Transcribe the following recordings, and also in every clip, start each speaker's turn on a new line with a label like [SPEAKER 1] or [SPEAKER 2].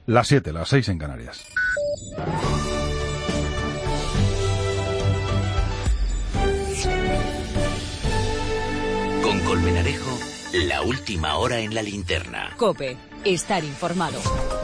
[SPEAKER 1] Las 7, las 6 en Canarias.
[SPEAKER 2] Con Colmenarejo, la última hora en la linterna.
[SPEAKER 3] COPE, estar informado.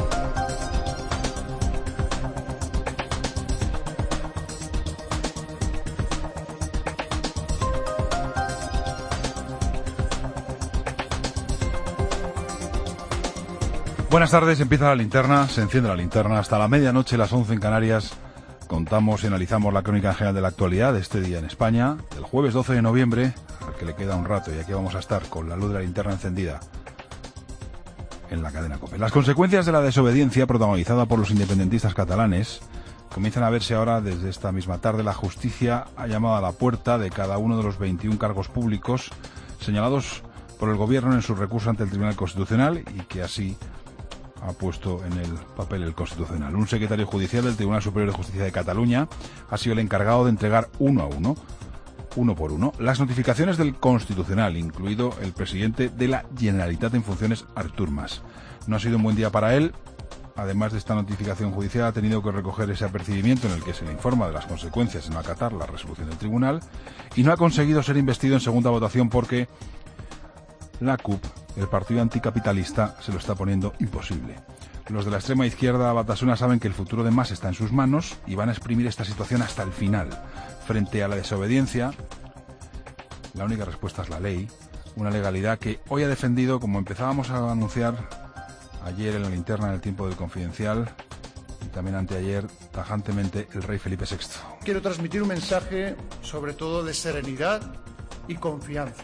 [SPEAKER 1] Buenas tardes, empieza la linterna, se enciende la linterna. Hasta la medianoche, las 11 en Canarias, contamos y analizamos la crónica general de la actualidad de este día en España, del jueves 12 de noviembre, al que le queda un rato, y aquí vamos a estar con la luz de la linterna encendida en la cadena COPE. Las consecuencias de la desobediencia protagonizada por los independentistas catalanes comienzan a verse ahora desde esta misma tarde. La justicia ha llamado a la puerta de cada uno de los 21 cargos públicos señalados por el gobierno en su recurso ante el Tribunal Constitucional y que así ha puesto en el papel el Constitucional. Un secretario judicial del Tribunal Superior de Justicia de Cataluña ha sido el encargado de entregar uno por uno, las notificaciones del Constitucional, incluido el presidente de la Generalitat en funciones, Artur Mas. No ha sido un buen día para él. Además de esta notificación judicial, ha tenido que recoger ese apercibimiento en el que se le informa de las consecuencias de no acatar la resolución del tribunal y no ha conseguido ser investido en segunda votación porque la CUP, el partido anticapitalista, se lo está poniendo imposible. Los de la extrema izquierda batasuna saben que el futuro de Mas está en sus manos y van a exprimir esta situación hasta el final. Frente a la desobediencia, la única respuesta es la ley, una legalidad que hoy ha defendido, como empezábamos a anunciar ayer en la linterna en el tiempo del Confidencial y también anteayer tajantemente, el rey Felipe VI.
[SPEAKER 4] Quiero transmitir un mensaje sobre todo de serenidad y confianza.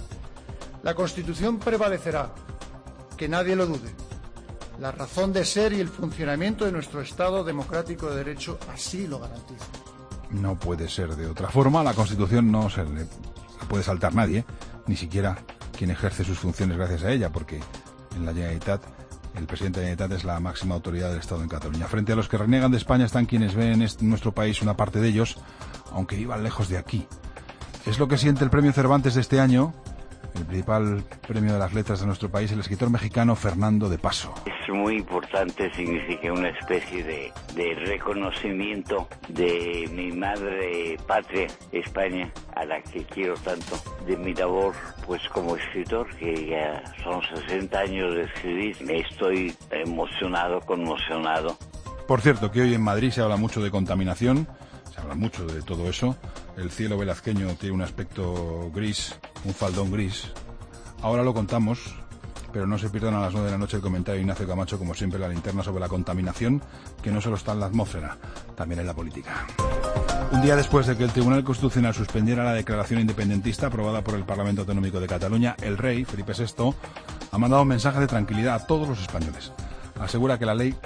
[SPEAKER 4] La Constitución prevalecerá, que nadie lo dude. La razón de ser y el funcionamiento de nuestro Estado democrático de derecho así lo garantiza.
[SPEAKER 1] No puede ser de otra forma. La Constitución no se le puede saltar nadie, ni siquiera quien ejerce sus funciones gracias a ella, porque en la Generalitat, el presidente de la Generalitat es la máxima autoridad del Estado en Cataluña. Frente a los que reniegan de España están quienes ven en nuestro país una parte de ellos, aunque vivan lejos de aquí. Es lo que siente el premio Cervantes de este año, el principal premio de las letras de nuestro país, el escritor mexicano Fernando de Paso.
[SPEAKER 5] Es muy importante, significa una especie de reconocimiento de mi madre patria, España, a la que quiero tanto, de mi labor pues como escritor, que ya son 60 años de escribir. Me estoy emocionado, conmocionado.
[SPEAKER 1] Por cierto, que hoy en Madrid se habla mucho de contaminación, se habla mucho de todo eso. El cielo velazqueño tiene un aspecto gris, un faldón gris. Ahora lo contamos, pero no se pierdan a las 9 de la noche el comentario de Ignacio Camacho, como siempre, la linterna sobre la contaminación, que no solo está en la atmósfera, también en la política. Un día después de que el Tribunal Constitucional suspendiera la declaración independentista aprobada por el Parlamento Autonómico de Cataluña, el rey, Felipe VI, ha mandado un mensaje de tranquilidad a todos los españoles. Asegura que la ley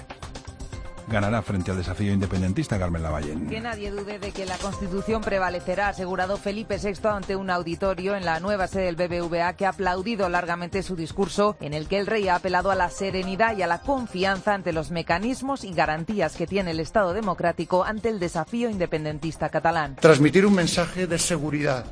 [SPEAKER 1] ganará frente al desafío independentista, Carmen Lavallén.
[SPEAKER 6] Que nadie dude de que la Constitución prevalecerá, ha asegurado Felipe VI ante un auditorio en la nueva sede del BBVA, que ha aplaudido largamente su discurso, en el que el rey ha apelado a la serenidad y a la confianza ante los mecanismos y garantías que tiene el Estado democrático ante el desafío independentista catalán.
[SPEAKER 4] Transmitir un mensaje de seguridad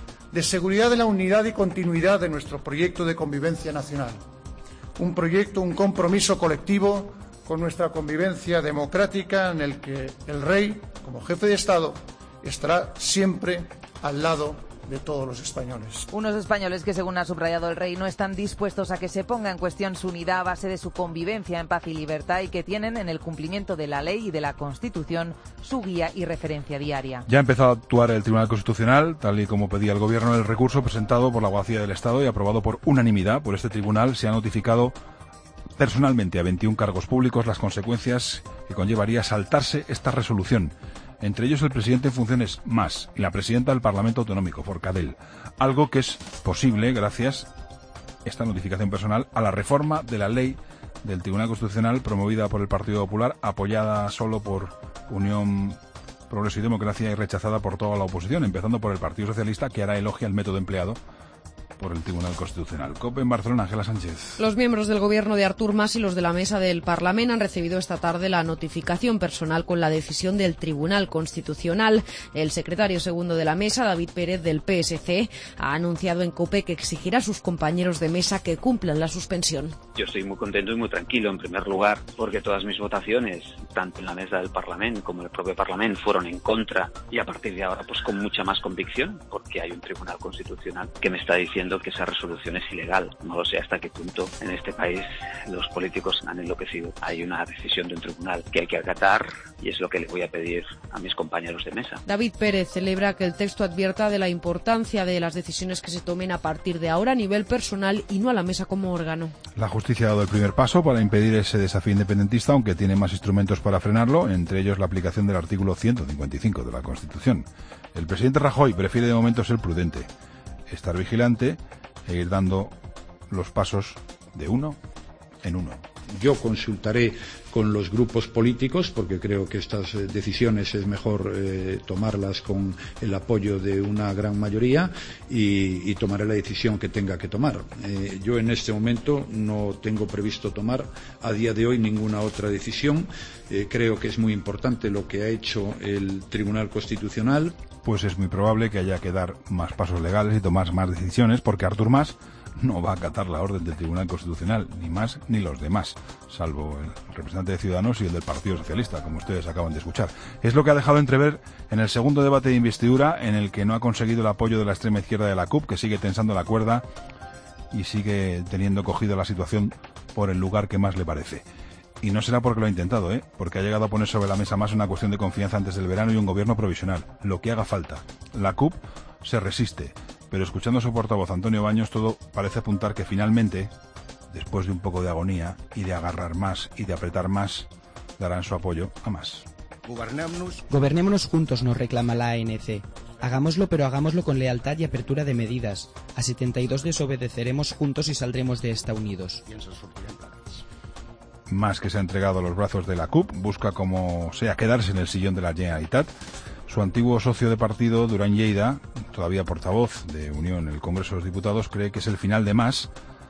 [SPEAKER 4] de la unidad y continuidad de nuestro proyecto de convivencia nacional. Un proyecto, un compromiso colectivo con nuestra convivencia democrática, en el que el rey, como jefe de Estado, estará siempre al lado de todos los españoles.
[SPEAKER 6] Unos españoles que, según ha subrayado el rey, no están dispuestos a que se ponga en cuestión su unidad a base de su convivencia en paz y libertad, y que tienen en el cumplimiento de la ley y de la Constitución su guía y referencia diaria.
[SPEAKER 1] Ya ha empezado a actuar el Tribunal Constitucional, tal y como pedía el Gobierno. El recurso presentado por la Abogacía del Estado y aprobado por unanimidad por este tribunal se ha notificado personalmente a 21 cargos públicos las consecuencias que conllevaría saltarse esta resolución. Entre ellos el presidente en funciones, Mas, y la presidenta del Parlamento Autonómico, Forcadell. Algo que es posible gracias, esta notificación personal, a la reforma de la ley del Tribunal Constitucional promovida por el Partido Popular, apoyada solo por Unión, Progreso y Democracia y rechazada por toda la oposición, empezando por el Partido Socialista, que ahora elogia el método empleado por el Tribunal Constitucional. COPE en Barcelona, Ángela Sánchez.
[SPEAKER 7] Los miembros del gobierno de Artur Mas y los de la mesa del Parlamento han recibido esta tarde la notificación personal con la decisión del Tribunal Constitucional. El secretario segundo de la mesa, David Pérez, del PSC, ha anunciado en COPE que exigirá a sus compañeros de mesa que cumplan la suspensión.
[SPEAKER 8] Yo estoy muy contento y muy tranquilo, en primer lugar, porque todas mis votaciones, tanto en la mesa del Parlamento como en el propio Parlamento, fueron en contra, y a partir de ahora pues con mucha más convicción, porque hay un Tribunal Constitucional que me está diciendo que esa resolución es ilegal. No lo sé hasta qué punto en este país los políticos han enloquecido. Hay una decisión de un tribunal que hay que acatar y es lo que le voy a pedir a mis compañeros de mesa.
[SPEAKER 7] David Pérez celebra que el texto advierta de la importancia de las decisiones que se tomen a partir de ahora a nivel personal y no a la mesa como órgano.
[SPEAKER 1] La justicia ha dado el primer paso para impedir ese desafío independentista, aunque tiene más instrumentos para frenarlo, entre ellos la aplicación del artículo 155 de la Constitución. El presidente Rajoy prefiere de momento ser prudente, estar vigilante e ir dando los pasos de uno en uno.
[SPEAKER 9] Yo consultaré con los grupos políticos porque creo que estas decisiones es mejor tomarlas con el apoyo de una gran mayoría y tomaré la decisión que tenga que tomar. Yo en este momento no tengo previsto tomar a día de hoy ninguna otra decisión. Creo que es muy importante lo que ha hecho el Tribunal Constitucional.
[SPEAKER 1] Pues es muy probable que haya que dar más pasos legales y tomar más decisiones, porque Artur Mas no va a acatar la orden del Tribunal Constitucional, ni más ni los demás, salvo el representante de Ciudadanos y el del Partido Socialista, como ustedes acaban de escuchar. Es lo que ha dejado entrever en el segundo debate de investidura, en el que no ha conseguido el apoyo de la extrema izquierda de la CUP, que sigue tensando la cuerda y sigue teniendo cogida la situación por el lugar que más le parece. Y no será porque lo ha intentado, porque ha llegado a poner sobre la mesa más una cuestión de confianza antes del verano y un gobierno provisional, lo que haga falta. La CUP se resiste, pero escuchando a su portavoz Antonio Baños, todo parece apuntar que finalmente, después de un poco de agonía y de agarrar más y de apretar más, darán su apoyo a Mas.
[SPEAKER 10] Gobernémonos juntos, nos reclama la ANC. Hagámoslo, pero hagámoslo con lealtad y apertura de medidas. A 72 desobedeceremos juntos y saldremos de esta unidos.
[SPEAKER 1] Mas, que se ha entregado a los brazos de la CUP, busca como sea quedarse en el sillón de la Generalitat. Su antiguo socio de partido, Duran Lleida, todavía portavoz de Unión en el Congreso de los Diputados, cree que es el final de Mas,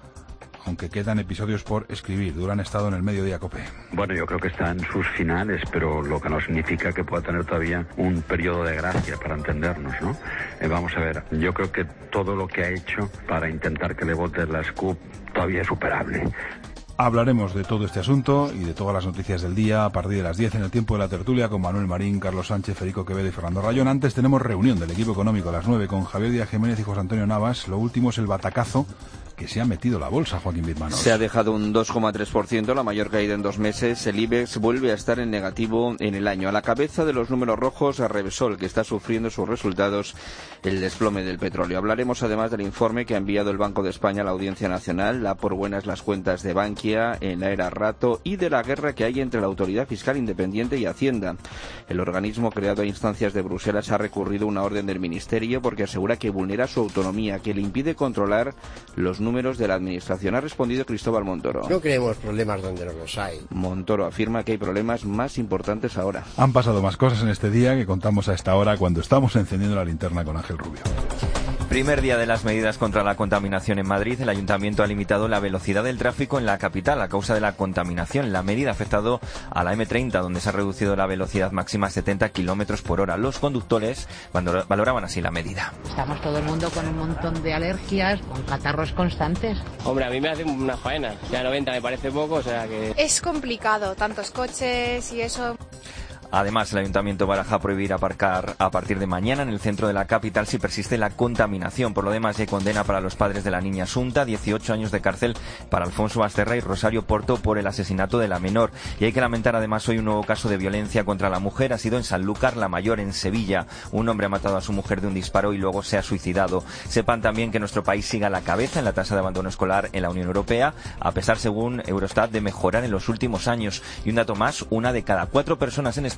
[SPEAKER 1] aunque quedan episodios por escribir. Duran ha estado en el Mediodía COPE.
[SPEAKER 11] Bueno, yo creo que está en sus finales, pero lo que no significa que pueda tener todavía un periodo de gracia para entendernos, ¿no? Vamos a ver, yo creo que todo lo que ha hecho para intentar que le voten las CUP todavía es superable.
[SPEAKER 1] Hablaremos de todo este asunto y de todas las noticias del día a partir de las 10 en el tiempo de la tertulia con Manuel Marín, Carlos Sánchez, Federico Quevedo y Fernando Rayón. Antes tenemos reunión del equipo económico a las 9 con Javier Díaz Jiménez y José Antonio Navas. Lo último es el batacazo que se ha metido la bolsa, Joaquín Birmanos.
[SPEAKER 12] Se ha dejado un 2,3%, la mayor caída en 2 meses. El IBEX vuelve a estar en negativo en el año. A la cabeza de los números rojos a Repsol, que está sufriendo sus resultados el desplome del petróleo. Hablaremos además del informe que ha enviado el Banco de España a la Audiencia Nacional, da por buenas las cuentas de Bankia en la era Rato y de la guerra que hay entre la Autoridad Fiscal Independiente y Hacienda. El organismo creado a instancias de Bruselas ha recurrido a una orden del Ministerio porque asegura que vulnera su autonomía, que le impide controlar los números de la Administración. Ha respondido Cristóbal Montoro.
[SPEAKER 13] No creemos problemas donde no los hay.
[SPEAKER 12] Montoro afirma que hay problemas más importantes ahora.
[SPEAKER 1] Han pasado más cosas en este día que contamos a esta hora cuando estamos encendiendo la linterna con Ángel Rubio.
[SPEAKER 14] Primer día de las medidas contra la contaminación en Madrid. El Ayuntamiento ha limitado la velocidad del tráfico en la capital a causa de la contaminación. La medida ha afectado a la M30, donde se ha reducido la velocidad máxima a 70 kilómetros por hora. Los conductores valoraban así la medida.
[SPEAKER 15] Estamos todo el mundo con un montón de alergias, con catarros constantes.
[SPEAKER 16] Hombre, a mí me hace una faena. Ya 90 me parece poco, o sea que...
[SPEAKER 17] Es complicado, tantos coches y eso...
[SPEAKER 14] Además, el Ayuntamiento baraja prohibir aparcar a partir de mañana en el centro de la capital si persiste la contaminación. Por lo demás, hay condena para los padres de la niña Asunta, 18 años de cárcel para Alfonso Basterra y Rosario Porto por el asesinato de la menor. Y hay que lamentar además hoy un nuevo caso de violencia contra la mujer. Ha sido en Sanlúcar la Mayor, en Sevilla. Un hombre ha matado a su mujer de un disparo y luego se ha suicidado. Sepan también que nuestro país sigue a la cabeza en la tasa de abandono escolar en la Unión Europea, a pesar, según Eurostat, de mejorar en los últimos años. Y un dato más, 1 de cada 4 personas en España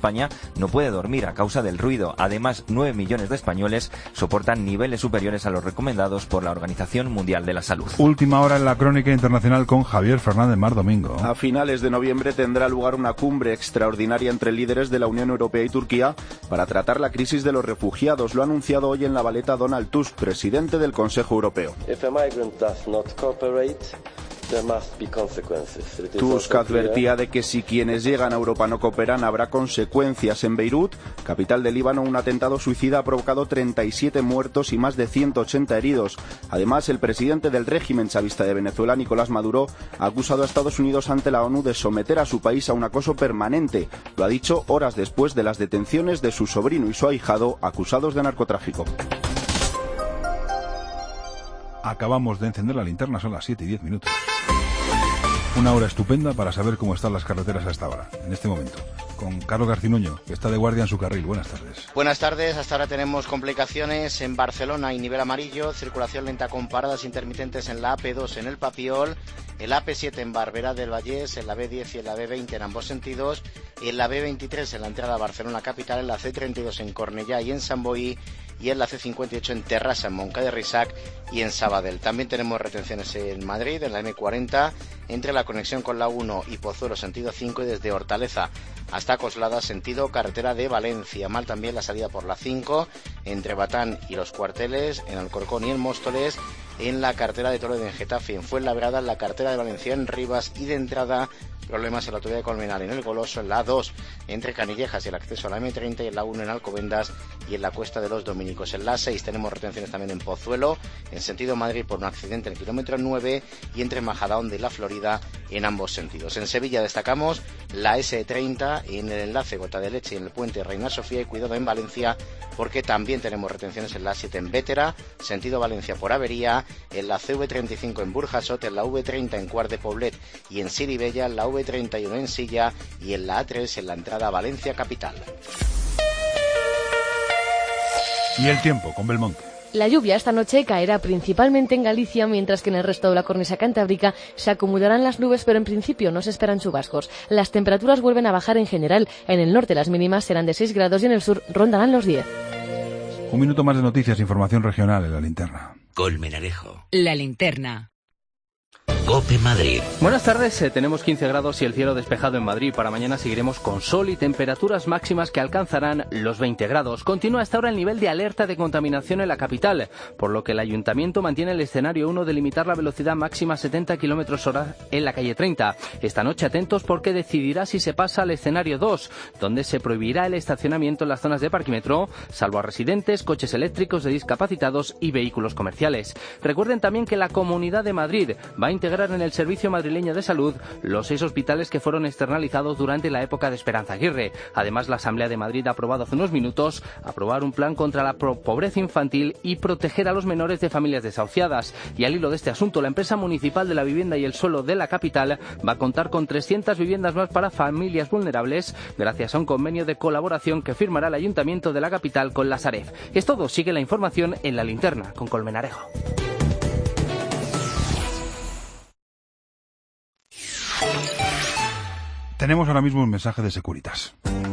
[SPEAKER 14] España no puede dormir a causa del ruido. Además, 9 millones de españoles soportan niveles superiores a los recomendados por la Organización Mundial de la Salud.
[SPEAKER 1] Última hora en la crónica internacional con Javier Fernández Mar Domingo.
[SPEAKER 18] A finales de noviembre tendrá lugar una cumbre extraordinaria entre líderes de la Unión Europea y Turquía para tratar la crisis de los refugiados. Lo ha anunciado hoy en La Valeta Donald Tusk, presidente del Consejo Europeo. Tusk advertía de que si quienes llegan a Europa no cooperan habrá consecuencias. En Beirut, capital del Líbano, un atentado suicida ha provocado 37 muertos y más de 180 heridos. Además, el presidente del régimen chavista de Venezuela, Nicolás Maduro, ha acusado a Estados Unidos ante la ONU de someter a su país a un acoso permanente. Lo ha dicho horas después de las detenciones de su sobrino y su ahijado acusados de narcotráfico.
[SPEAKER 1] Acabamos de encender la linterna, son las 7:10. Una hora estupenda para saber cómo están las carreteras a esta hora, en este momento. Con Carlos Garcinuño, que está de guardia en su carril. Buenas tardes.
[SPEAKER 19] Buenas tardes. Hasta ahora tenemos complicaciones en Barcelona y nivel amarillo. Circulación lenta con paradas intermitentes en la AP2 en el Papiol, en la AP7 en Barberá del Vallès, en la B10 y en la B20 en ambos sentidos, en la B23 en la entrada a Barcelona capital, en la C32 en Cornellá y en Sant Boi, y en la C58 en Terrassa, en Montcada de Reixac y en Sabadell. También tenemos retenciones en Madrid, en la M40, entre la conexión con la 1 y Pozuelo, sentido 5, y desde Hortaleza hasta Coslada, sentido carretera de Valencia. Mal también la salida por la 5, entre Batán y Los Cuarteles, en Alcorcón y en Móstoles, en la carretera de Toledo en Getafe, en Fuenlabrada, en la carretera de Valencia en Rivas, y de entrada problemas en la autovía de Colmenar, en el Goloso, en la 2, entre Canillejas y el acceso a la M30, y en la 1 en Alcobendas y en la Cuesta de los Dominicos. En la 6 tenemos retenciones también en Pozuelo, en sentido Madrid por un accidente en el kilómetro 9, y entre Majadahonda y La Florida en ambos sentidos. En Sevilla destacamos la S30 en el enlace Gota de Leche y en el puente Reina Sofía, y cuidado en Valencia porque también tenemos retenciones en la 7 en Bétera, sentido Valencia por avería, en la CV35 en Burjasot, en la V30 en Quart de Poblet y en Siribella, en la V31 en Silla y en la A3 en la entrada a Valencia capital.
[SPEAKER 1] Y el tiempo con Belmonte.
[SPEAKER 20] La lluvia esta noche caerá principalmente en Galicia, mientras que en el resto de la cornisa cantábrica se acumularán las nubes, pero en principio no se esperan chubascos. Las temperaturas vuelven a bajar en general. En el norte las mínimas serán de 6 grados y en el sur rondarán los 10.
[SPEAKER 1] Un minuto más de noticias, información regional en la linterna.
[SPEAKER 2] Colmenarejo.
[SPEAKER 3] La linterna.
[SPEAKER 2] COPE Madrid.
[SPEAKER 21] Buenas tardes, tenemos 15 grados y el cielo despejado en Madrid. Para mañana seguiremos con sol y temperaturas máximas que alcanzarán los 20 grados. Continúa hasta ahora el nivel de alerta de contaminación en la capital, por lo que el Ayuntamiento mantiene el escenario 1 de limitar la velocidad máxima a 70 km/h en la calle 30. Esta noche atentos porque decidirá si se pasa al escenario 2, donde se prohibirá el estacionamiento en las zonas de parquímetro, salvo a residentes, coches eléctricos de discapacitados y vehículos comerciales. Recuerden también que la Comunidad de Madrid va a integrar en el Servicio Madrileño de Salud los 6 hospitales que fueron externalizados durante la época de Esperanza Aguirre. Además, la Asamblea de Madrid ha aprobado hace unos minutos aprobar un plan contra la pobreza infantil y proteger a los menores de familias desahuciadas. Y al hilo de este asunto, la empresa municipal de la vivienda y el suelo de la capital va a contar con 300 viviendas más para familias vulnerables, gracias a un convenio de colaboración que firmará el Ayuntamiento de la capital con la Sareb. Es todo, sigue la información en La Linterna con Colmenarejo.
[SPEAKER 1] Tenemos ahora mismo un mensaje de Securitas.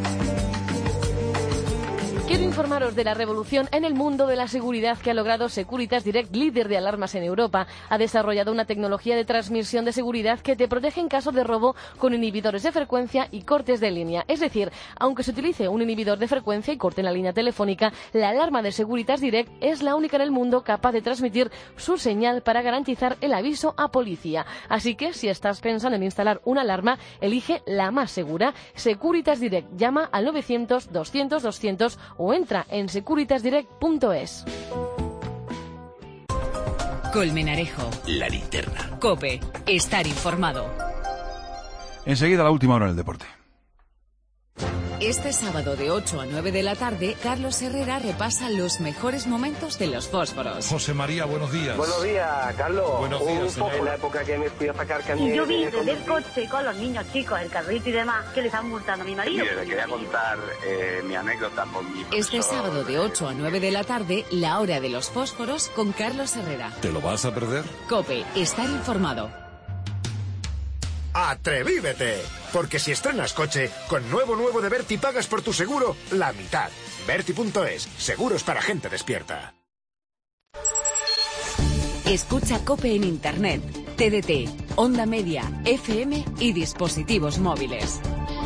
[SPEAKER 20] Quiero informaros de la revolución en el mundo de la seguridad que ha logrado Securitas Direct, líder de alarmas en Europa. Ha desarrollado una tecnología de transmisión de seguridad que te protege en caso de robo con inhibidores de frecuencia y cortes de línea. Es decir, aunque se utilice un inhibidor de frecuencia y corte en la línea telefónica, la alarma de Securitas Direct es la única en el mundo capaz de transmitir su señal para garantizar el aviso a policía. Así que si estás pensando en instalar una alarma, elige la más segura. Securitas Direct. Llama al 900 200 200 o entra en securitasdirect.es.
[SPEAKER 3] Colmenarejo.
[SPEAKER 2] La linterna.
[SPEAKER 3] COPE. Estar informado.
[SPEAKER 1] Enseguida la última hora en el deporte.
[SPEAKER 3] Este sábado de 8 a 9 de la tarde, Carlos Herrera repasa los mejores momentos de los fósforos.
[SPEAKER 22] José María, buenos días.
[SPEAKER 23] Buenos días, Carlos.
[SPEAKER 22] Buenos días.
[SPEAKER 23] En la época que me fui a sacar carnet.
[SPEAKER 24] Y yo vi desde el coche con los niños chicos, el carrito y demás, que le estaban multando a mi marido.
[SPEAKER 23] Mire, le quería contar mi anécdota con mi profesor.
[SPEAKER 3] Este sábado de 8 a 9 de la tarde, la hora de los fósforos con Carlos Herrera.
[SPEAKER 22] ¿Te lo vas a perder?
[SPEAKER 3] COPE. Estar informado.
[SPEAKER 4] ¡Atrevívete! Porque si estrenas coche, con nuevo de Berti pagas por tu seguro la mitad. Berti.es, seguros para gente despierta.
[SPEAKER 3] Escucha COPE en Internet, TDT, Onda Media, FM y dispositivos móviles.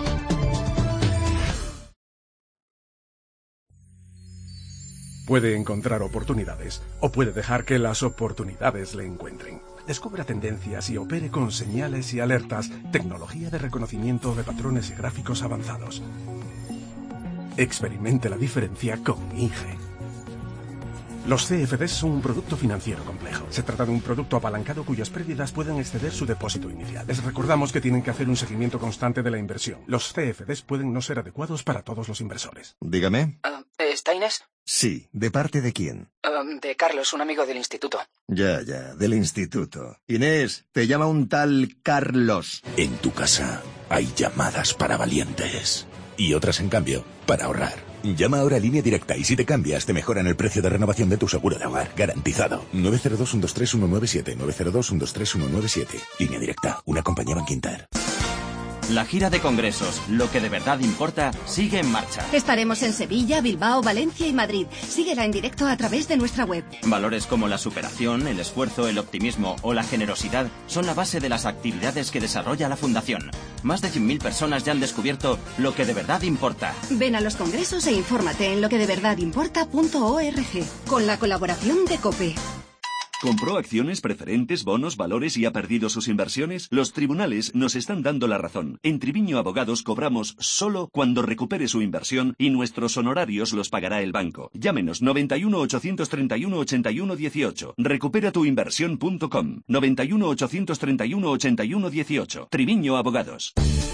[SPEAKER 5] Puede encontrar oportunidades o puede dejar que las oportunidades le encuentren. Descubra tendencias y opere con señales y alertas, tecnología de reconocimiento de patrones y gráficos avanzados. Experimente la diferencia con INGE. Los CFDs son un producto financiero complejo. Se trata de un producto apalancado cuyas pérdidas pueden exceder su depósito inicial. Les recordamos que tienen que hacer un seguimiento constante de la inversión. Los CFDs pueden no ser adecuados para todos los inversores.
[SPEAKER 6] Dígame.
[SPEAKER 22] ¿Está Inés?
[SPEAKER 6] Sí. ¿De parte de quién?
[SPEAKER 22] De Carlos, un amigo del instituto.
[SPEAKER 6] Ya, del instituto. Inés, te llama un tal Carlos.
[SPEAKER 25] En tu casa hay llamadas para valientes y otras, en cambio, para ahorrar. Llama ahora a Línea Directa y si te cambias te mejoran el precio de renovación de tu seguro de hogar. Garantizado. 902-123-197. 902-123-197. Línea Directa. Una compañía Bankinter.
[SPEAKER 26] La gira de congresos, lo que de verdad importa, sigue en marcha.
[SPEAKER 27] Estaremos en Sevilla, Bilbao, Valencia y Madrid. Síguela en directo a través de nuestra web.
[SPEAKER 26] Valores como la superación, el esfuerzo, el optimismo o la generosidad son la base de las actividades que desarrolla la Fundación. Más de 100.000 personas ya han descubierto lo que de verdad importa.
[SPEAKER 27] Ven a los congresos e infórmate en loquedeverdadimporta.org. Con la colaboración de COPE.
[SPEAKER 28] ¿Compró acciones, preferentes, bonos, valores y ha perdido sus inversiones? Los tribunales nos están dando la razón. En Triviño Abogados cobramos solo cuando recupere su inversión y nuestros honorarios los pagará el banco. Llámenos 91 831 81 18. Recuperatuinversión.com 91 831 81 18. Triviño Abogados.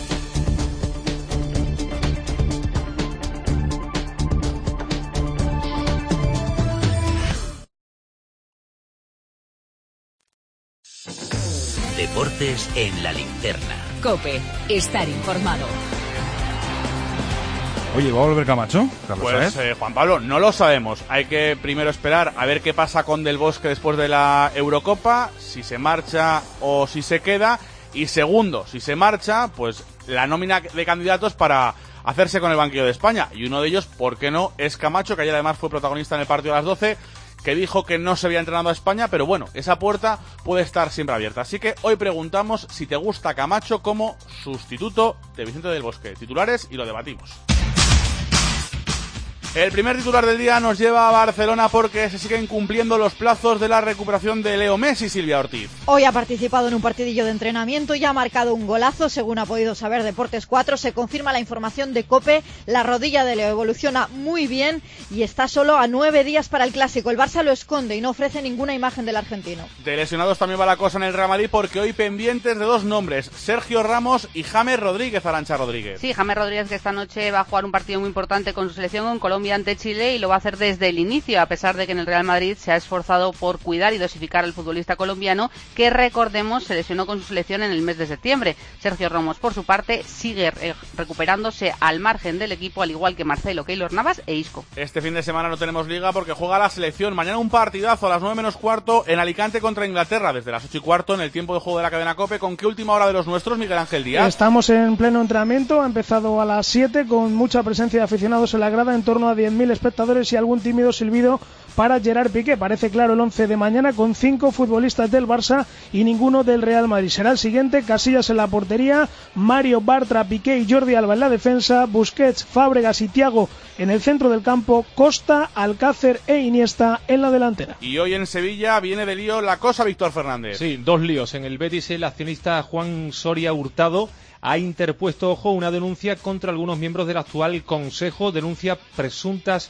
[SPEAKER 2] Deportes en la linterna.
[SPEAKER 3] COPE, estar informado.
[SPEAKER 1] Oye, ¿va a volver Camacho, Carlos
[SPEAKER 29] Pues Juan Pablo, no lo sabemos. Hay que primero esperar a ver qué pasa con Del Bosque después de la Eurocopa, si se marcha o si se queda. Y segundo, si se marcha, pues la nómina de candidatos para hacerse con el banquillo de España. Y uno de ellos, ¿por qué no?, es Camacho, que ayer además fue protagonista en el partido a las 12, que dijo que no se había entrenado a España, pero bueno, esa puerta puede estar siempre abierta. Así que hoy preguntamos si te gusta Camacho como sustituto de Vicente del Bosque. Titulares y lo debatimos. El primer titular del día nos lleva a Barcelona porque se siguen cumpliendo los plazos de la recuperación de Leo Messi. Silvia Ortiz.
[SPEAKER 30] Hoy ha participado en un partidillo de entrenamiento y ha marcado un golazo, según ha podido saber Deportes 4. Se confirma la información de COPE, la rodilla de Leo evoluciona muy bien y está solo a 9 días para el Clásico. El Barça lo esconde y no ofrece ninguna imagen del argentino.
[SPEAKER 29] De lesionados también va la cosa en el Real Madrid porque hoy pendientes de dos nombres, Sergio Ramos y James Rodríguez. Arantxa Rodríguez.
[SPEAKER 31] Sí, James Rodríguez, que esta noche va a jugar un partido muy importante con su selección en Colombia ante Chile, y lo va a hacer desde el inicio, a pesar de que en el Real Madrid se ha esforzado por cuidar y dosificar al futbolista colombiano, que recordemos se lesionó con su selección en el mes de septiembre. Sergio Ramos, por su parte, sigue recuperándose al margen del equipo, al igual que Marcelo, Keylor Navas e Isco.
[SPEAKER 29] Este fin de semana no tenemos liga porque juega la selección. Mañana un partidazo a las 9 menos cuarto en Alicante contra Inglaterra, desde las 8 y cuarto en el tiempo de juego de la cadena COPE. ¿Con qué última hora de los nuestros, Miguel Ángel Díaz?
[SPEAKER 32] Estamos en pleno entrenamiento, ha empezado a las 7 con mucha presencia de aficionados en la grada, en torno a 10.000 espectadores y algún tímido silbido para Gerard Piqué. Parece claro el 11 de mañana, con 5 futbolistas del Barça y ninguno del Real Madrid. Será el siguiente: Casillas en la portería, Mario, Bartra, Piqué y Jordi Alba en la defensa, Busquets, Fábregas y Thiago en el centro del campo, Costa, Alcácer e Iniesta en la delantera.
[SPEAKER 29] Y hoy en Sevilla viene de lío la cosa, Víctor Fernández.
[SPEAKER 33] Sí, dos líos. En el Betis, el accionista Juan Soria Hurtado ha interpuesto, ojo, una denuncia contra algunos miembros del actual Consejo, denuncia presuntas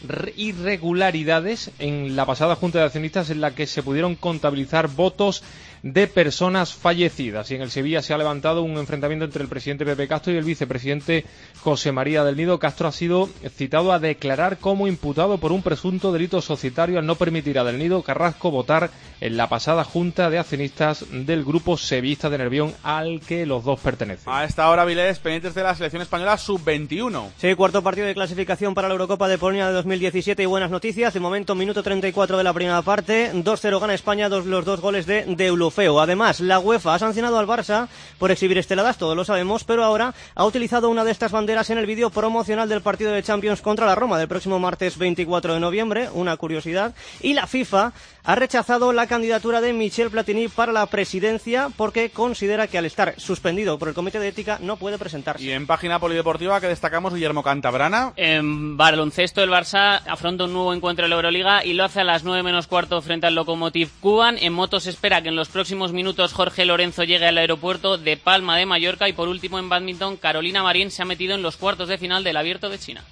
[SPEAKER 33] irregularidades en la pasada Junta de Accionistas, en la que se pudieron contabilizar votos de personas fallecidas. Y en el Sevilla se ha levantado un enfrentamiento entre el presidente Pepe Castro y el vicepresidente José María del Nido. Castro ha sido citado a declarar como imputado por un presunto delito societario al no permitir a Del Nido Carrasco votar en la pasada Junta de Accionistas del grupo sevillista de Nervión, al que los dos pertenecen.
[SPEAKER 29] A esta hora, Vilés, pendientes de la selección española sub-21.
[SPEAKER 34] Sí, cuarto partido de clasificación para la Eurocopa de Polonia
[SPEAKER 7] 2017 y buenas noticias. De momento, minuto 34 de la primera parte, 2-0 gana España, los dos goles de Deulofeu. Además, la UEFA ha sancionado al Barça por exhibir esteladas, todos lo sabemos, pero ahora ha utilizado una de estas banderas en el vídeo promocional del partido de Champions contra la Roma del próximo martes 24 de noviembre, una curiosidad. Y la FIFA ha rechazado la candidatura de Michel Platini para la presidencia porque considera que al estar suspendido por el Comité de Ética no puede presentarse.
[SPEAKER 29] Y en página polideportiva que destacamos Guillermo Cantabrana.
[SPEAKER 8] En baloncesto el Barça afronta un nuevo encuentro en la Euroliga y lo hace a las 9:15 frente al Lokomotiv Kuban. En moto se espera que en los próximos minutos Jorge Lorenzo llegue al aeropuerto de Palma de Mallorca y por último en bádminton Carolina Marín se ha metido en los cuartos de final del Abierto de China.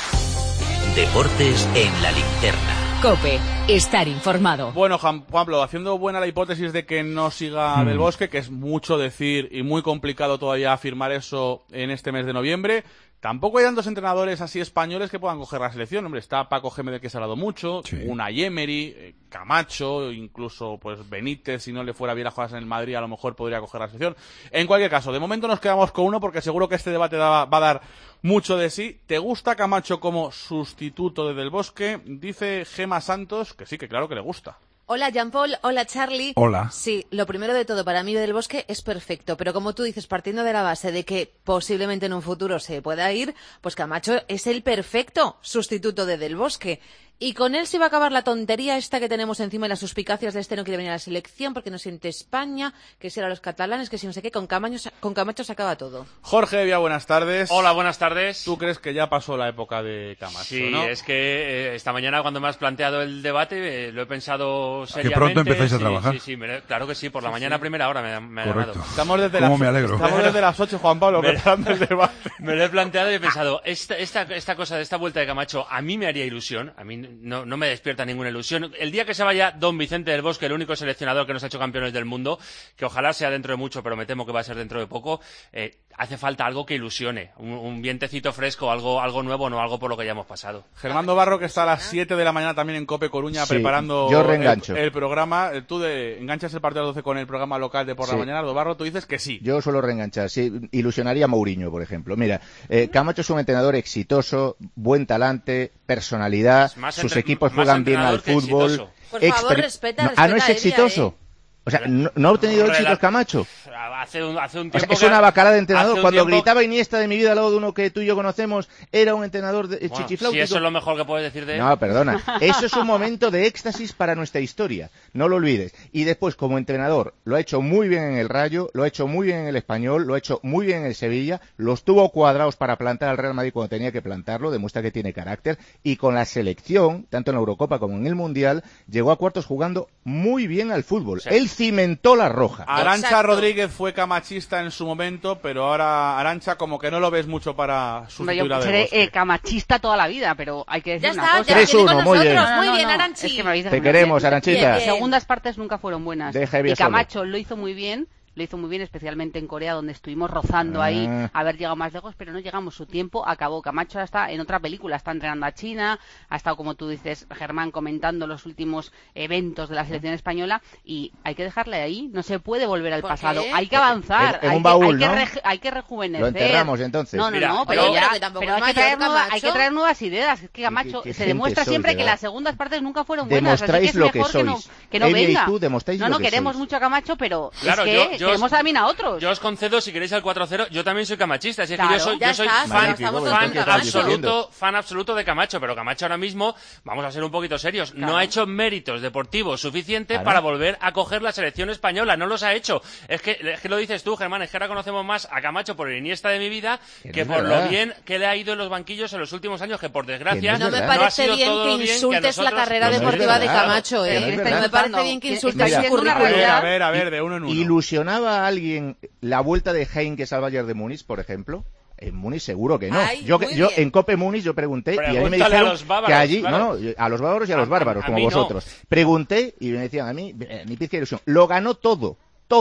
[SPEAKER 2] Deportes en la linterna.
[SPEAKER 3] COPE, estar informado.
[SPEAKER 29] Bueno, Juan Pablo, haciendo buena la hipótesis de que no siga Del Bosque, que es mucho decir y muy complicado todavía afirmar eso en este mes de noviembre, tampoco hay tantos entrenadores así españoles que puedan coger la selección. Hombre, está Paco Gémez, que se ha dado mucho, Unai Emery, Camacho, incluso pues Benítez, si no le fuera bien las cosas en el Madrid, a lo mejor podría coger la selección. En cualquier caso, de momento nos quedamos con uno porque seguro que este debate va a dar mucho de sí. ¿Te gusta Camacho como sustituto de Del Bosque? Dice Gema Santos que sí, que claro que le gusta.
[SPEAKER 9] Hola Jean-Paul, hola Charlie.
[SPEAKER 1] Hola.
[SPEAKER 9] Sí, lo primero de todo, para mí Del Bosque es perfecto, pero como tú dices, partiendo de la base de que posiblemente en un futuro se pueda ir, pues Camacho es el perfecto sustituto de Del Bosque. Y con él se va a acabar la tontería esta que tenemos encima de las suspicacias de este no quiere venir a la selección porque no siente España, que si era los catalanes, que si no sé qué, con Camacho se acaba todo.
[SPEAKER 29] Jorge Vía, buenas tardes.
[SPEAKER 10] Hola, buenas tardes.
[SPEAKER 29] ¿Tú crees que ya pasó la época de Camacho,
[SPEAKER 10] sí,
[SPEAKER 29] no?
[SPEAKER 10] Es que esta mañana cuando me has planteado el debate lo he pensado seriamente.
[SPEAKER 1] ¿Que pronto empezáis a trabajar?
[SPEAKER 10] Sí, claro que sí, por la mañana a primera hora me ha
[SPEAKER 1] Correcto.
[SPEAKER 10] llamado.
[SPEAKER 29] Estamos desde
[SPEAKER 1] me alegro.
[SPEAKER 29] Estamos desde las 8, Juan Pablo, preparando el debate.
[SPEAKER 10] Me lo he planteado y he pensado, esta cosa de esta vuelta de Camacho a mí me haría ilusión, a mí no me despierta ninguna ilusión. El día que se vaya don Vicente del Bosque, el único seleccionador que nos ha hecho campeones del mundo, que ojalá sea dentro de mucho, pero me temo que va a ser dentro de poco, hace falta algo que ilusione, un vientecito fresco, algo nuevo, no algo por lo que ya hemos pasado.
[SPEAKER 29] Germán Barro, que está a las 7 de la mañana también en Cope Coruña preparando el programa. Tú enganchas el partido a las 12 con el programa local de por la mañana, Barro, tú dices que sí.
[SPEAKER 11] Yo suelo reenganchar, sí, ilusionaría a Mourinho, por ejemplo. Mira, Camacho es un entrenador exitoso, buen talante, personalidad, sus equipos juegan bien al fútbol.
[SPEAKER 9] Por favor, respeta
[SPEAKER 11] ¿no es exitoso? O sea, ¿no ha obtenido éxitos Camacho?
[SPEAKER 10] Hace un tiempo
[SPEAKER 11] o sea, es una bacala de entrenador. Cuando gritaba Iniesta de mi vida al lado de uno que tú y yo conocemos, era un entrenador chichifláutico.
[SPEAKER 10] Si eso es lo mejor que puedes decir de él.
[SPEAKER 11] No, perdona. Eso es un momento de éxtasis para nuestra historia. No lo olvides. Y después, como entrenador, lo ha hecho muy bien en el Rayo, lo ha hecho muy bien en el Español, lo ha hecho muy bien en el Sevilla, los tuvo cuadrados para plantar al Real Madrid cuando tenía que plantarlo, demuestra que tiene carácter. Y con la selección, tanto en la Eurocopa como en el Mundial, llegó a cuartos jugando muy bien al fútbol. Sí. Él cimentó la roja.
[SPEAKER 29] Arancha Rodríguez fue camachista en su momento, pero ahora Arancha como que no lo ves mucho para sustituir a Del Bosque.
[SPEAKER 31] Seré camachista toda la vida, pero hay que decir
[SPEAKER 9] ya
[SPEAKER 31] una
[SPEAKER 9] está,
[SPEAKER 31] cosa.
[SPEAKER 9] Ya
[SPEAKER 11] 3-1, muy bien.
[SPEAKER 9] Muy bien, Aranchi.
[SPEAKER 31] Es que me habéis
[SPEAKER 11] Te queremos, Aranchita.
[SPEAKER 31] Las segundas partes nunca fueron buenas.
[SPEAKER 11] Y
[SPEAKER 31] Camacho lo hizo muy bien, especialmente en Corea, donde estuvimos rozando ahí haber llegado más lejos, pero no llegamos. Su tiempo acabó. Camacho está en otra película, está entrenando a China, ha estado, como tú dices, Germán, comentando los últimos eventos de la selección española, y hay que dejarle ahí. No se puede volver al pasado. Hay que avanzar. Hay que rejuvenecer.
[SPEAKER 11] Lo enterramos entonces.
[SPEAKER 31] No, pero hay que traer nuevas ideas. Es que Camacho se demuestra siempre que las segundas partes nunca fueron buenas.
[SPEAKER 11] Demostráis
[SPEAKER 31] así que es mejor
[SPEAKER 11] lo que sois.
[SPEAKER 31] que no venga.
[SPEAKER 11] Y tú demostráis lo que
[SPEAKER 31] queremos
[SPEAKER 11] sois.
[SPEAKER 31] mucho a Camacho, pero
[SPEAKER 10] claro,
[SPEAKER 31] es que queremos también a otros.
[SPEAKER 10] Yo os concedo, si queréis, al 4-0. Yo también soy camachista. Así
[SPEAKER 9] claro,
[SPEAKER 10] que yo soy fan absoluto de Camacho. Pero Camacho ahora mismo, vamos a ser un poquito serios, no ha hecho méritos deportivos suficientes para volver a coger la selección española. No los ha hecho. Es que lo dices tú, Germán, es que ahora conocemos más a Camacho por el Iniesta de mi vida que por lo bien que le ha ido en los banquillos en los últimos años, que por desgracia
[SPEAKER 9] no me parece bien que insultes la carrera deportiva de Camacho. No me parece bien que insultes su currículum.
[SPEAKER 29] A ver, de uno en uno.
[SPEAKER 11] ¿Ilusionaba a alguien la vuelta de Heinkes al Bayern de Múnich, por ejemplo? En Múnich seguro que no. Yo en Cope Múnich yo pregunté y a mí me dijeron que allí, a los bávaros y a los bárbaros, como vosotros. Pregunté y me decían a mí, ni pizca ilusión. Lo ganó todo,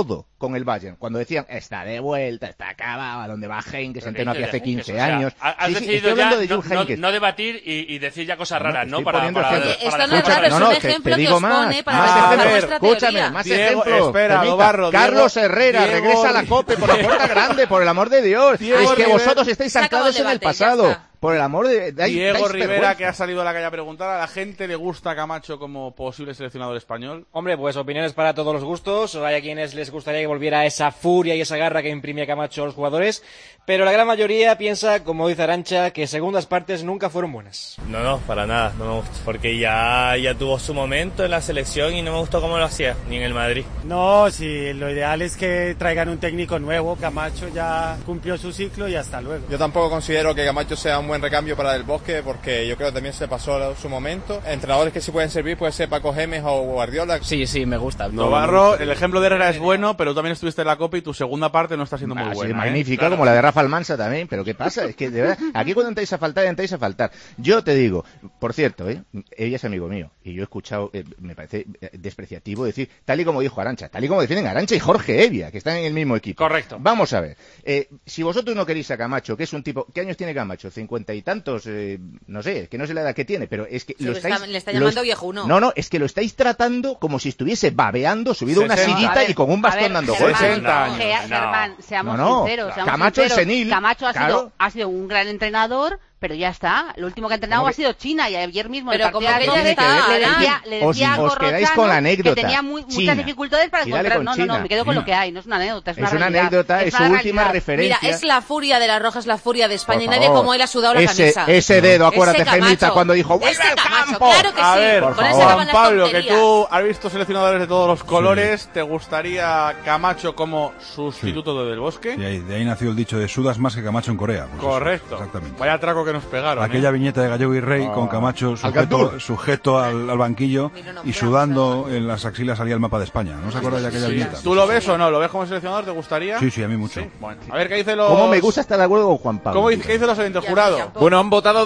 [SPEAKER 11] con el Bayern, cuando decían, está de vuelta, está acabado, a donde va Heynckes, entrenó aquí hace 15
[SPEAKER 10] o sea,
[SPEAKER 11] años.
[SPEAKER 10] Has
[SPEAKER 11] Sí,
[SPEAKER 10] decidido
[SPEAKER 11] estoy hablando de
[SPEAKER 10] ya
[SPEAKER 11] Jules Heynckes.
[SPEAKER 10] no debatir y decir ya cosas raras, ¿no?
[SPEAKER 11] Esto no es
[SPEAKER 9] raro, es un ejemplo que os pone para demostrar vuestra teoría.
[SPEAKER 11] Más
[SPEAKER 29] Diego,
[SPEAKER 11] ejemplos.
[SPEAKER 29] espera,
[SPEAKER 11] Permita.
[SPEAKER 29] Dobarro,
[SPEAKER 11] Carlos
[SPEAKER 29] Diego,
[SPEAKER 11] Herrera,
[SPEAKER 29] Diego,
[SPEAKER 11] regresa a la COPE por la puerta grande, por el amor de Dios.
[SPEAKER 29] Diego
[SPEAKER 11] Es que
[SPEAKER 29] Rivera-
[SPEAKER 11] vosotros estáis anclados en el pasado. Por el amor de...
[SPEAKER 29] Diego Rivera, que ha salido a la calle a preguntar, ¿a la gente le gusta Camacho como posible seleccionador español?
[SPEAKER 4] Hombre, pues opiniones para todos los gustos. Hay a quienes les gustaría que volviera esa furia y esa garra que imprimía Camacho a los jugadores, pero la gran mayoría piensa, como dice Arantxa, que segundas partes nunca fueron buenas.
[SPEAKER 12] No, para nada, no me gusta, porque ya tuvo su momento en la selección y no me gustó cómo lo hacía, ni en el Madrid.
[SPEAKER 13] No, sí, lo ideal es que traigan un técnico nuevo. Camacho ya cumplió su ciclo y hasta luego.
[SPEAKER 14] Yo tampoco considero que Camacho sea un buen recambio para Del Bosque, porque yo creo que también se pasó su momento. Entrenadores que sí pueden servir puede ser Paco Gémez o Guardiola.
[SPEAKER 12] Sí, me gusta.
[SPEAKER 29] Navarro, el ejemplo de Herrera es bueno, pero tú también estuviste en la Copa y tu segunda parte no está siendo muy buena.
[SPEAKER 11] Magnífica,
[SPEAKER 29] Claro.
[SPEAKER 11] como la de Rafa Almansa también, pero ¿qué pasa? Es que de verdad, aquí cuando entráis a faltar. Yo te digo, por cierto, ella es amigo mío, y yo he escuchado, me parece despreciativo decir, tal y como dijo Arantxa, tal y como defienden Arantxa y Jorge Evia, que están en el mismo equipo.
[SPEAKER 29] Correcto.
[SPEAKER 11] Vamos a ver, si vosotros no queréis a Camacho, que es un tipo, ¿qué años tiene Camacho? 50 y tantos, no sé, que no sé la edad que tiene, pero es que
[SPEAKER 9] le está llamando viejuno.
[SPEAKER 11] No, es que lo estáis tratando como si estuviese babeando, subido a una
[SPEAKER 10] 60.
[SPEAKER 11] sillita
[SPEAKER 10] A ver,
[SPEAKER 11] y con un bastón dando golpes.
[SPEAKER 10] 60 años.
[SPEAKER 31] Germán, seamos
[SPEAKER 11] No,
[SPEAKER 31] sinceros.
[SPEAKER 11] Camacho es senil.
[SPEAKER 31] Camacho
[SPEAKER 11] Claro.
[SPEAKER 31] ha sido un gran entrenador, pero ya está. Lo último que ha entrenado
[SPEAKER 11] ¿Cómo
[SPEAKER 31] ha sido China, y ayer mismo
[SPEAKER 9] Pero
[SPEAKER 31] el partido
[SPEAKER 9] como que
[SPEAKER 31] de
[SPEAKER 9] ya está,
[SPEAKER 31] le decía a
[SPEAKER 11] os quedáis con la anécdota.
[SPEAKER 31] que tenía muchas
[SPEAKER 11] China.
[SPEAKER 31] dificultades para
[SPEAKER 11] Y dale
[SPEAKER 31] encontrar.
[SPEAKER 11] con
[SPEAKER 31] No,
[SPEAKER 11] China.
[SPEAKER 31] me quedo con lo que hay. No es una anécdota, es una
[SPEAKER 11] Es una
[SPEAKER 31] realidad.
[SPEAKER 11] anécdota, es su
[SPEAKER 31] una
[SPEAKER 11] última
[SPEAKER 31] realidad.
[SPEAKER 11] referencia.
[SPEAKER 9] Mira, es la furia de la Roja, es la furia de España, y
[SPEAKER 11] Por
[SPEAKER 9] nadie
[SPEAKER 11] favor.
[SPEAKER 9] como él ha sudado la camisa.
[SPEAKER 11] Ese dedo, acuérdate,
[SPEAKER 9] Ese
[SPEAKER 11] Gemita,
[SPEAKER 9] Camacho.
[SPEAKER 11] cuando dijo ¡vuelve
[SPEAKER 9] Ese
[SPEAKER 11] al
[SPEAKER 9] Camacho,
[SPEAKER 11] campo!
[SPEAKER 9] claro que
[SPEAKER 29] A
[SPEAKER 9] sí.
[SPEAKER 29] ver,
[SPEAKER 9] Con
[SPEAKER 29] por
[SPEAKER 9] eso
[SPEAKER 29] favor,
[SPEAKER 9] acaban
[SPEAKER 29] Juan
[SPEAKER 9] las
[SPEAKER 29] Pablo, que
[SPEAKER 9] tonterías.
[SPEAKER 29] tú has visto seleccionadores de todos los colores, ¿te gustaría Camacho como sustituto de Del Bosque?
[SPEAKER 1] De ahí nació el dicho de sudas más que Camacho en Corea. Pues
[SPEAKER 29] Correcto.
[SPEAKER 1] eso, exactamente.
[SPEAKER 29] Vaya traco que nos pegaron.
[SPEAKER 1] Aquella viñeta de Gallego y Rey con Camacho sujeto al banquillo y sudando en las axilas salía el mapa de España. ¿No os acordáis de aquella viñeta?
[SPEAKER 29] ¿Tú lo ves o no? ¿Lo ves como seleccionador? ¿Te gustaría?
[SPEAKER 1] Sí, a mí mucho.
[SPEAKER 29] Sí. Bueno, a ver, ¿qué dice los...
[SPEAKER 11] ¿Cómo me gusta estar de acuerdo con Juan Pablo?
[SPEAKER 29] ¿Qué dice los oyentes jurado?
[SPEAKER 33] Bueno, han votado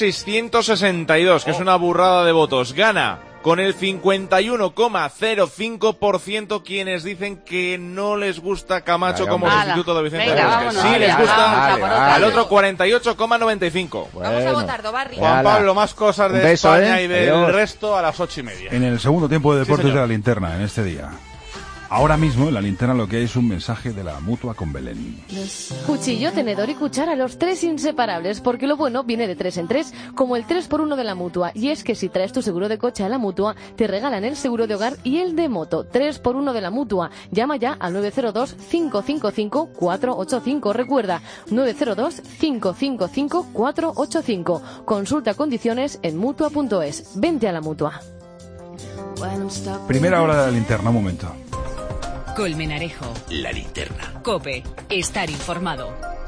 [SPEAKER 33] 2.662, que es una burrada de votos. Gana con el 51,05% quienes dicen que no les gusta Camacho
[SPEAKER 11] Vale,
[SPEAKER 33] como
[SPEAKER 11] hombre.
[SPEAKER 33] sustituto de Vicente
[SPEAKER 31] Venga,
[SPEAKER 33] Del Bosque.
[SPEAKER 31] vámonos.
[SPEAKER 33] Sí
[SPEAKER 31] Vale,
[SPEAKER 33] les
[SPEAKER 31] vale,
[SPEAKER 33] gusta.
[SPEAKER 31] vale,
[SPEAKER 33] Al
[SPEAKER 31] vale.
[SPEAKER 33] otro 48,95.
[SPEAKER 9] Vamos a votar, Dobarri.
[SPEAKER 29] Juan Pablo, más cosas de
[SPEAKER 11] Un beso,
[SPEAKER 29] España y del
[SPEAKER 11] Adiós.
[SPEAKER 29] resto a las 8:30.
[SPEAKER 1] En el segundo tiempo de Deportes
[SPEAKER 29] señor.
[SPEAKER 1] de la Linterna, en este día. Ahora mismo en la linterna lo que hay es un mensaje de la Mutua con Belén.
[SPEAKER 15] Cuchillo, tenedor y cuchara, los tres inseparables, porque lo bueno viene de 3 en 3, como el 3x1 de la Mutua. Y es que si traes tu seguro de coche a la Mutua, te regalan el seguro de hogar y el de moto. 3x1 de la Mutua. Llama ya al 902-555-485. Recuerda, 902-555-485. Consulta condiciones en Mutua.es. Vente a la Mutua.
[SPEAKER 1] Primera hora de la linterna, un momento.
[SPEAKER 3] Colmenarejo.
[SPEAKER 2] La linterna.
[SPEAKER 3] COPE. Estar informado.